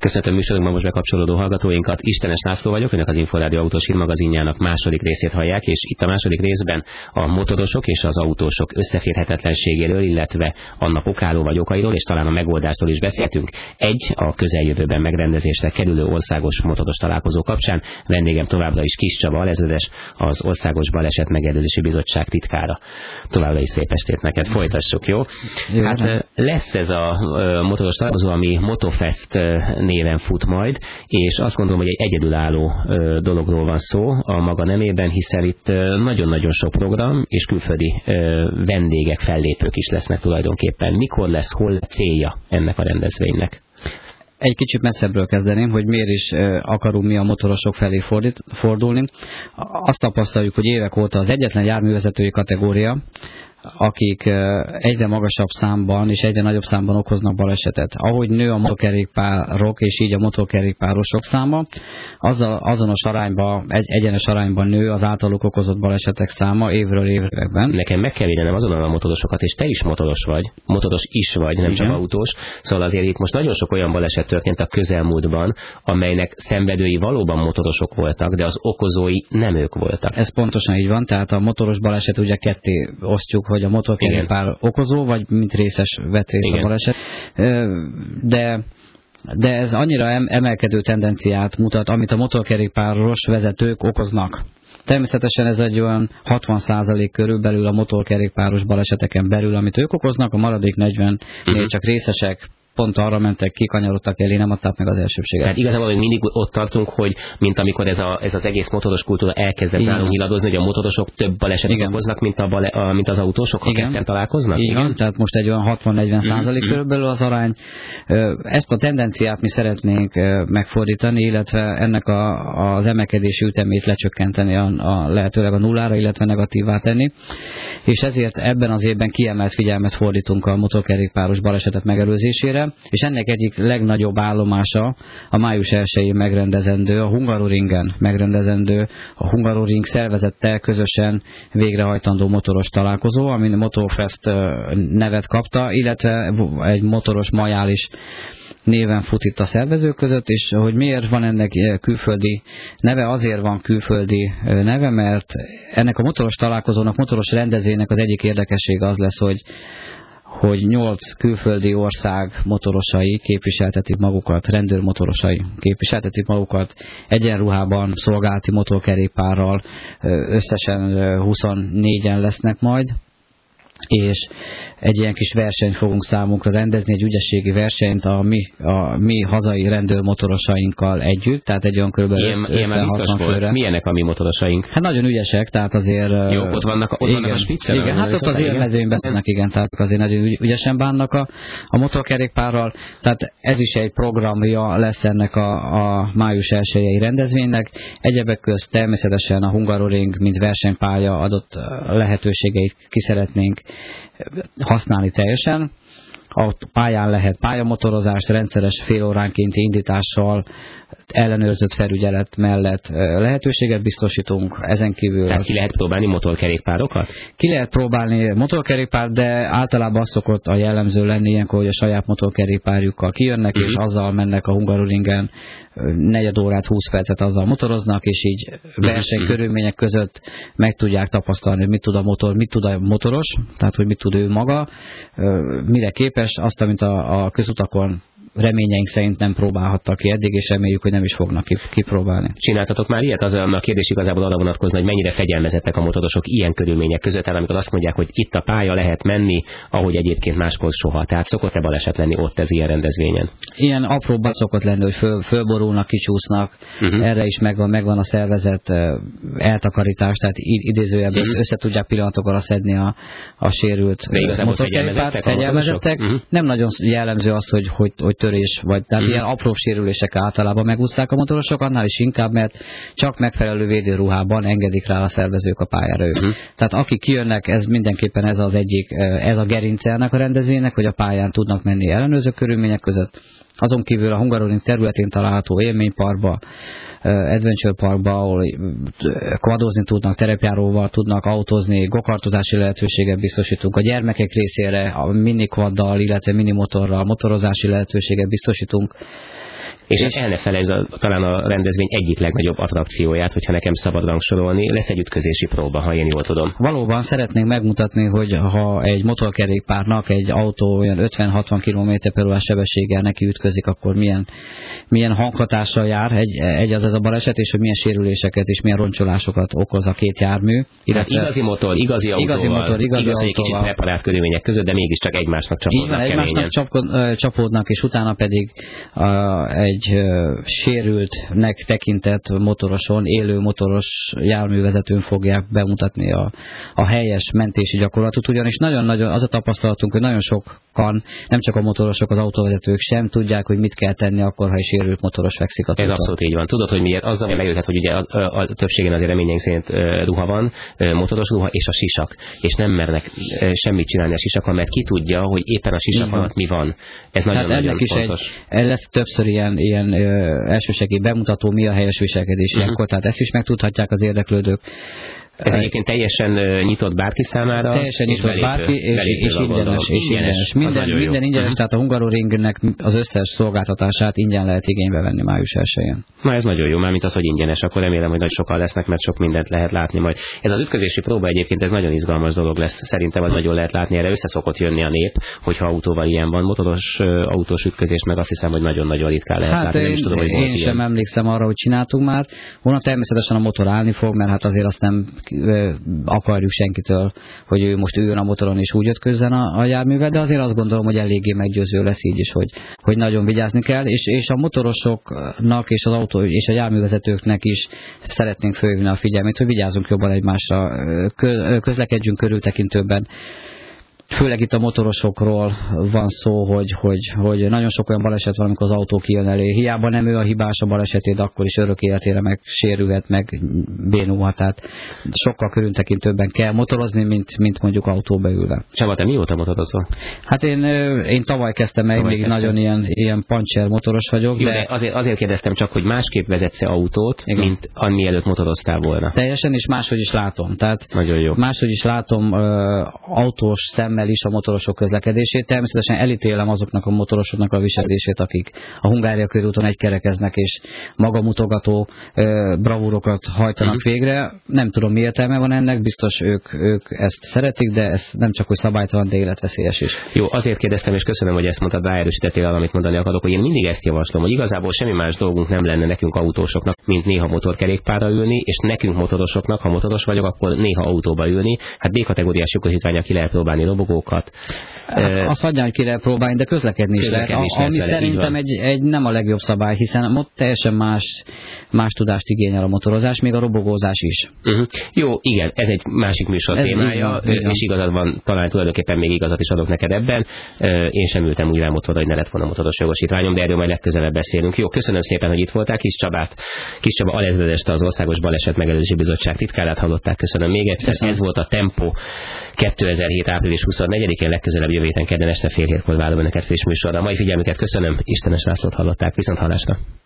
Köszöntöm műsorunkban most bekapcsolódó hallgatóinkat. Istenes László vagyok, önök az Inforádió autós hírmagazinjának második részét hallják, és itt a második részben a motorosok és az autósok összeférhetetlenségéről, illetve annak okáló vagy okairól, és talán a megoldástól is beszéltünk. A közeljövőben megrendezésre kerülő országos motoros találkozó kapcsán. Vendégem továbbra is Kiss Csaba alezredes, az Országos Baleset Megelőzési Bizottság titkára. Továbbra is szép estét neked, folytassuk, jó? Hát lesz ez a motoros találkozó, ami Motofest néven fut majd, és azt gondolom, hogy egy egyedülálló dologról van szó a maga nemében, hiszen itt nagyon-nagyon sok program és külföldi vendégek, fellépők is lesznek tulajdonképpen. Mikor lesz, hol célja ennek a rendezvénynek? Egy kicsit messzebbről kezdeném, hogy miért is akarunk mi a motorosok felé fordulni. Azt tapasztaljuk, hogy évek óta az egyetlen járművezetői kategória, akik egyre magasabb számban és egyre nagyobb számban okoznak balesetet. Ahogy nő a motorkerékpárok és így a motorkerékpárosok száma, azonos arányban, egyenes arányban nő az általuk okozott balesetek száma évről években. Nekem meg kell védenem azonnal a motorosokat, és te is motoros is vagy, nem csak autós. Szóval azért itt most nagyon sok olyan baleset történt a közelmúltban, amelynek szenvedői valóban motorosok voltak, de az okozói nem ők voltak. Ez pontosan így van, tehát a motoros baleset ugye ketté osztjuk, hogy a motorkerékpár okozó, vagy mint részes vett részt a baleset. De ez annyira emelkedő tendenciát mutat, amit a motorkerékpáros vezetők okoznak. Természetesen ez egy olyan 60% körülbelül a motorkerékpáros baleseteken belül, amit ők okoznak, a maradék 40-nél csak részesek, pont arra mentek, kikanyarodtak elé, nem adták meg az elsőbséget. Tehát igazából még mindig ott tartunk, hogy mint amikor ez az egész motoros kultúra elkezdett nálunk nyiladozni, hogy a motorosok több balesetet okoznak, mint az autósok, ha ketten találkoznak? Igen, tehát most egy olyan 60-40% körülbelül az arány. Ezt a tendenciát mi szeretnénk megfordítani, illetve ennek az emelkedési ütemét lecsökkenteni lehetőleg a nullára, illetve negatívvá tenni. És ezért ebben az évben kiemelt figyelmet fordítunk a motorkerékpáros balesetek megelőzésére, és ennek egyik legnagyobb állomása a május 1-én megrendezendő, a Hungaroringen megrendezendő, a Hungaroring szervezettel közösen végrehajtandó motoros találkozó, ami Motofest nevet kapta, illetve egy motoros majális néven fut itt a szervezők között, és hogy miért van ennek külföldi neve, azért van külföldi neve, mert ennek a motoros találkozónak, motoros rendezvénynek az egyik érdekessége az lesz, hogy 8 külföldi ország motorosai képviseltetik magukat, rendőrmotorosai képviseltetik magukat egyenruhában, szolgálati motorkerékpárral, összesen 24-en lesznek majd, és egy ilyen kis versenyt fogunk számunkra rendezni, egy ügyességi versenyt a mi hazai rendőrmotorosainkkal együtt, tehát egy olyan kb. 50-60 főre. Milyenek a mi motorosaink? Hát nagyon ügyesek, tehát azért... Jó, ott vannak a spiccen? Igen, hát ott az élmezőnyben vannak, igen, tehát azért nagyon ügyesen bánnak a motorkerékpárral, tehát ez is egy programja lesz ennek a május 1-i rendezvénynek. Egyebek közt természetesen a Hungaroring, mint versenypálya adott lehetőségeit ki szeretnénk használni teljesen. A pályán lehet pályamotorozást, rendszeres félóránkénti indítással, ellenőrzött felügyelet mellett lehetőséget biztosítunk, ezen kívül... Ki lehet próbálni motorkerékpárokat? Ki lehet próbálni motorkerékpárt, de általában az szokott a jellemző lenni ilyenkor, hogy a saját motorkerékpárjukkal kijönnek, és azzal mennek a Hungaroringen, 4 órát, 20 percet azzal motoroznak, és így versenykörülmények között meg tudják tapasztalni, hogy mit tud a motoros, tehát hogy mit tud ő maga, mire képes, azt, amit a közutakon reményeink szerint nem próbálhattak ki eddig, és reméljük, hogy nem is fognak kipróbálni. Csináltatok már ilyet? Az a kérdés igazából arra vonatkozna, hogy mennyire fegyelmezettek a motorosok ilyen körülmények között, amikor azt mondják, hogy itt a pálya lehet menni, ahogy egyébként máskor soha. Tehát szokott-e baleset lenni ott ez ilyen rendezvényen? Ilyen apróbban szokott lenni, hogy fölborulnak, kicsúsznak, erre is megvan a szervezet eltakarítás, tehát idézőjelben össze tudják pillanatokra szedni a sérült motorkerékpárt. Fegyelmezettek. Nem nagyon jellemző az, hogy törés, vagy tehát ilyen apró sérülések általában megúszták a motorosok, annál is inkább, mert csak megfelelő védőruhában engedik rá a szervezők a pályára ők. Tehát akik kijönnek, ez mindenképpen ez a gerince ennek a rendezvénynek, hogy a pályán tudnak menni ellenőrző körülmények között. Azon kívül a Hungaroring területén található élményparkba, Adventure Parkba, ahol kvadozni tudnak, terepjáróval tudnak autózni, gokartozási lehetőséget biztosítunk. A gyermekek részére a minikvaddal, illetve minimotorral motorozási lehetőséget biztosítunk. És el ne felejtsd talán a rendezvény egyik legnagyobb attrakcióját, hogyha nekem szabad rangsorolni, lesz egy ütközési próba, ha én jól tudom. Valóban szeretnénk megmutatni, hogy ha egy motorkerékpárnak egy autó olyan 50-60 km/h sebességgel neki ütközik, akkor milyen hanghatással jár egy az a baleset, és hogy milyen sérüléseket és milyen roncsolásokat okoz a két jármű. Illetve igazi motor, igazi autóval, igaz, hogy egy kicsit preparált körülmények között, de mégiscsak egymásnak csapódnak keményen. Egymásnak csapódnak, és utána pedig egy sérültnek tekintett motoroson, élő motoros járművezetőn fogják bemutatni a helyes mentési gyakorlatot, ugyanis nagyon-nagyon az a tapasztalatunk, hogy nagyon sokan, nem csak a motorosok, az autóvezetők sem tudják, hogy mit kell tenni akkor, ha egy sérült motoros fekszik a túlton. Ez abszolút így van. Tudod, hogy miért? Azzal megjöhet, hogy ugye a többségen azért reményeink szerint ruha van, motoros ruha és a sisak, és nem mernek semmit csinálni a sisakon, mert ki tudja, hogy éppen a sisak alatt mi van. Ez nagyon-nagyon fontos. Lesz többször ilyen elsősegély bemutató, mi a helyes viselkedés ilyenkor, tehát ezt is megtudhatják az érdeklődők. Ez egyébként teljesen nyitott bárki számára? Teljesen nyitott bárki, és ingyenes. Minden ingyenes, tehát a Hungaroringnek az összes szolgáltatását ingyen lehet igénybe venni május 1-én. Na ez nagyon jó, mármint az, hogy ingyenes, akkor remélem, hogy nagy sokan lesznek, mert sok mindent lehet látni majd. Ez az ütközési próba egyébként ez nagyon izgalmas dolog lesz, szerintem az nagyon lehet látni, erre össze szokott jönni a nép, hogyha autóval ilyen van. Motoros autós ütközés, meg azt hiszem, hogy nagyon-nagyon ritkán lehet látni. Nem is tudom, hogy én sem emlékszem arra, hogy csináltunk már. Volna természetesen a motor állni fog, mert hát azért azt nem akarjuk senkitől, hogy ő most üljön a motoron és úgy ötközzen a járművel, de azért azt gondolom, hogy eléggé meggyőző lesz így is, hogy nagyon vigyázni kell, és a motorosoknak és az autó és a járművezetőknek is szeretnénk fölhívni a figyelmét, hogy vigyázzunk jobban egymásra, közlekedjünk körültekintőbben. Főleg itt a motorosokról van szó, hogy nagyon sok olyan baleset van, amikor az autó kijön elé. Hiába nem ő a hibás a balesetét, akkor is örök életére meg sérülhet, meg bénulhat. Tehát sokkal körültekintőbben kell motorozni, mint mondjuk autóba ülve. Csaba, te mióta motorozol? Hát én tavaly kezdtem meg, még nagyon ilyen puncher motoros vagyok. Jó, de azért kérdeztem csak, hogy másképp vezetsz-e autót, igen, mint mielőtt motoroztál volna. Teljesen, és máshogy is látom. Tehát nagyon jó. Máshogy is látom autós szemmel is a motorosok közlekedését. Természetesen elítélem azoknak a motorosoknak a viselkedését, akik a Hungária körúton egykerekeznek és magamutogató bravúrokat hajtanak végre. Nem tudom, mi értelme van ennek, biztos ők ezt szeretik, de ez nem csak hogy szabálytalan, de életveszélyes is. Jó, azért kérdeztem, és köszönöm, hogy ezt mondtad, ráerősítettél, amit mondani akarok, hogy én mindig ezt javaslom, hogy igazából semmi más dolgunk nem lenne nekünk autósoknak, mint néha motorkerékpárra ülni, és nekünk motorosoknak, ha motoros vagyok, akkor néha autóba ülni. Hát B-kategóriás jogosítvánnyal ki lehet próbálni robogókat. Azt hagyján, hogy ki lehet próbálni, de közlekedni is lehet. Ami szerintem egy nem a legjobb szabály, hiszen ott teljesen más tudást igényel a motorozás, még a robogózás is. Jó, igen, ez egy másik műsor témája, és igazad van, talán tulajdonképpen még igazat is adok neked ebben. Én sem ültem úgy rám motorra, hogy ne lett volna motoros jogosítványom, de erről majd legközelebb beszélünk. Jó, köszönöm szépen, hogy itt voltál. Kis Csaba alezredeste, az Országos Baleset Megelőzési Bizottság titkárát hallották. Köszönöm még egyszer. Köszönöm. Ez volt a Tempo 2007. április 24-én, legközelebb jövő héten kedden este fél hétkor várom önöket friss műsorra. Mai figyelmüket köszönöm, Istenes Lászlót hallották, viszont hallásra.